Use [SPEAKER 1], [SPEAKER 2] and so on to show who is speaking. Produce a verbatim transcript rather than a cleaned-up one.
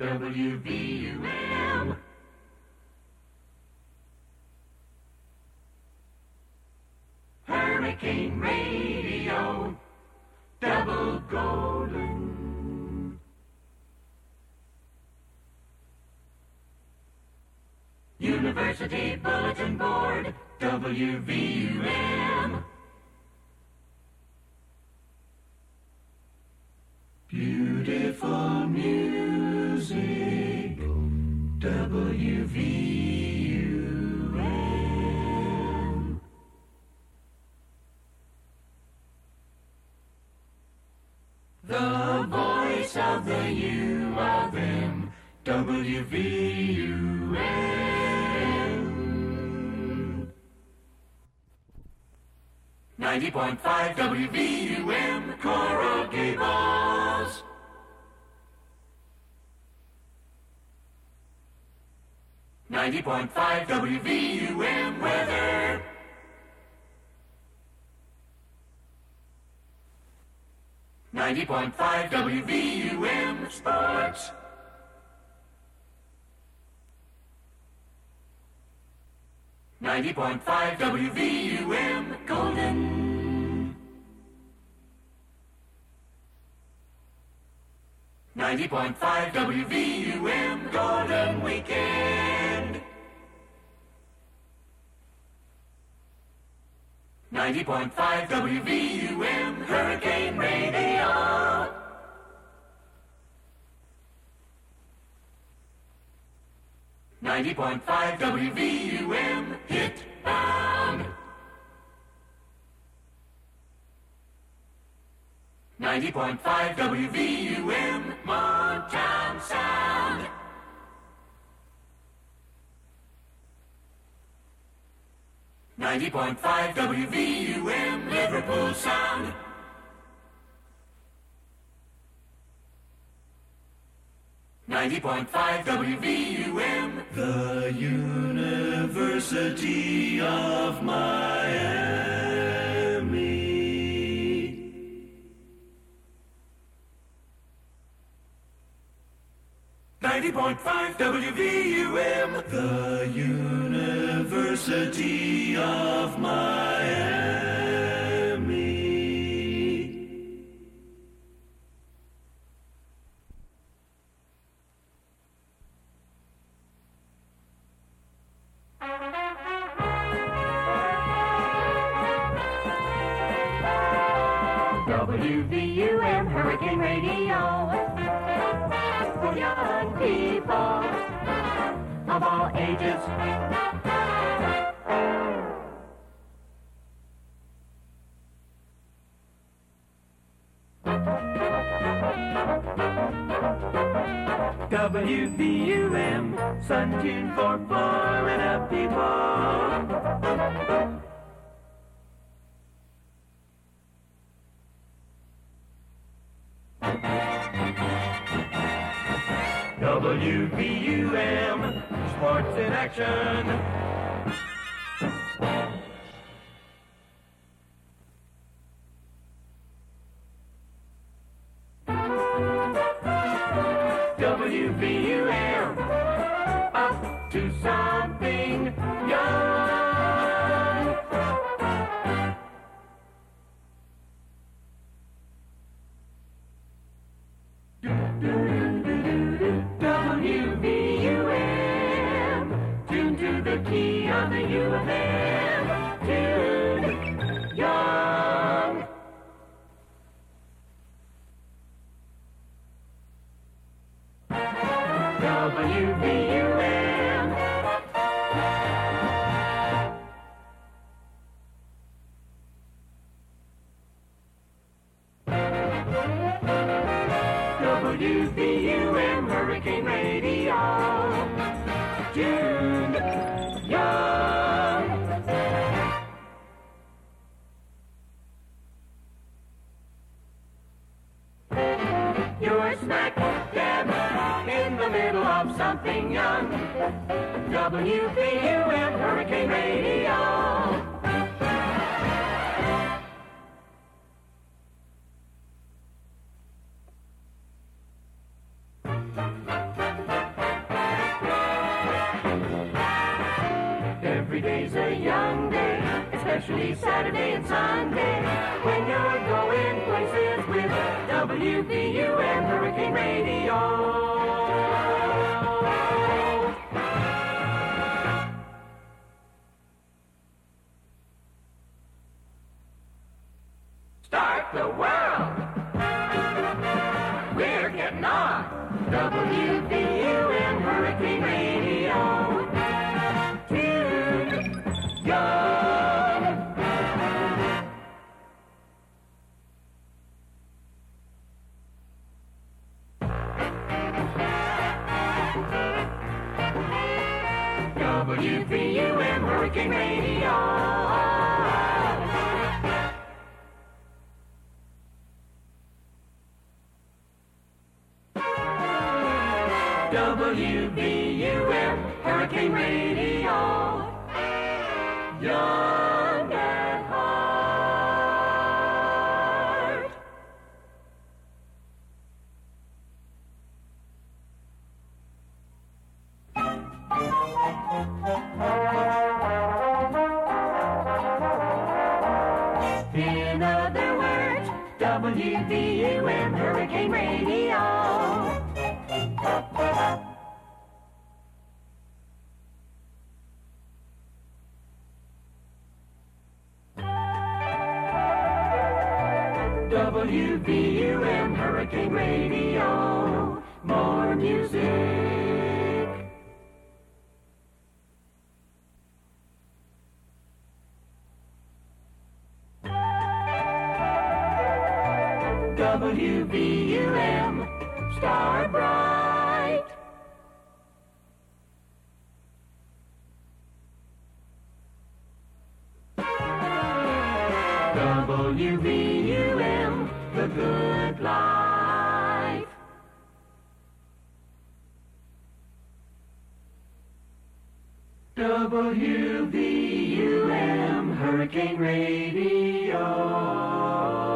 [SPEAKER 1] W V U M. Hurricane Radio, double golden. University Bulletin Board, W V U M. Beautiful music, W V U M. The voice of the U of M, W V U M. ninety point five W V U M, Coral Gables. ninety point five W V U M weather. ninety point five W V U M sports. ninety point five W V U M golden. ninety point five W V U M golden weekend. ninety point five W V U M Hurricane Radio. ninety point five W V U M hit bound. ninety point five W V U M Motown Sound. ninety point five W V U M Liverpool Sound. ninety point five W V U M The University of Miami. ninety point five W V U M The University of Miami. W V U M Hurricane Radio for young people of all ages. W V U M, sun tuned for Florida people. W V U M, sports in action. W V U M, up to something young. W V U M, tuned to the key of the U of M, tuned young. W V U M. W V U M Hurricane Radio, tuned young. You're smack dab in the middle of something young. W V U M Hurricane Radio. especially Saturday and Sunday, when you're going places with W V U M Hurricane Radio. Start the world. We're getting on. W V U M Hurricane Radio. Tune young. W V U M Hurricane Radio. W V U M Hurricane Radio. Young at heart. In other words, W V U M Hurricane Radio. W V U M Hurricane Radio. More music. W V U M. Star bright. W V U M, the good life. W V U M, Hurricane Radio.